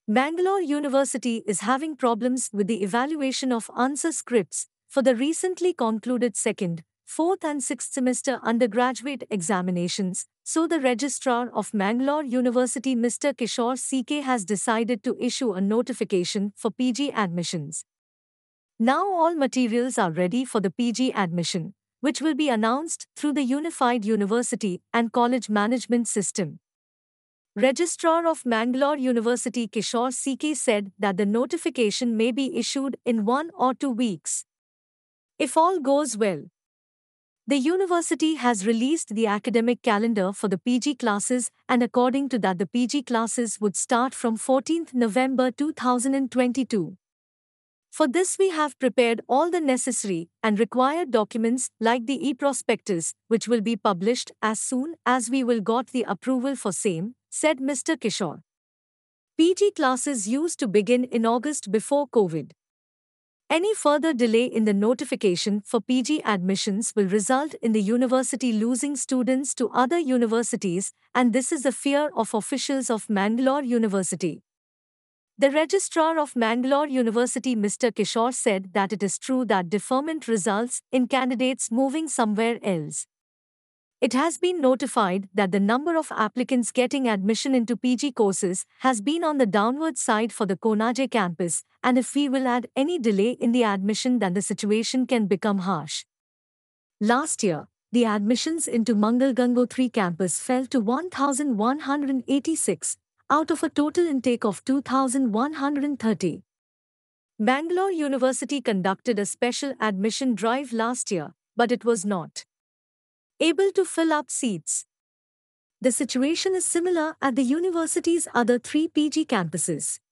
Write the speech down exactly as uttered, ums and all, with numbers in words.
Bangalore University is having problems with the evaluation of answer scripts for the recently concluded second, fourth, and sixth semester undergraduate examinations, so the Registrar of Bangalore University, Mister Kishore C K, has decided to issue a notification for P G admissions. Now all materials are ready for the P G admission, which will be announced through the Unified University and College Management System. Registrar of Bangalore University Kishore C K said that the notification may be issued in one or two weeks. If all goes well, the university has released the academic calendar for the P G classes, and according to that the P G classes would start from fourteenth November two thousand twenty-two. For this we have prepared all the necessary and required documents like the e-prospectus, which will be published as soon as we will got the approval for same, said Mister Kishore. P G classes used to begin in August before COVID. Any further delay in the notification for P G admissions will result in the university losing students to other universities, and this is the fear of officials of Bangalore University. The Registrar of Bangalore University, Mister Kishore, said that it is true that deferment results in candidates moving somewhere else. It has been notified that the number of applicants getting admission into P G courses has been on the downward side for the Konaje campus, and if we will add any delay in the admission, then the situation can become harsh. Last year, the admissions into Mangal Gangotri campus fell to one thousand one hundred eighty-six, out of a total intake of two thousand one hundred thirty. Bangalore University conducted a special admission drive last year, but it was not able to fill up seats. The situation is similar at the university's other three P G campuses.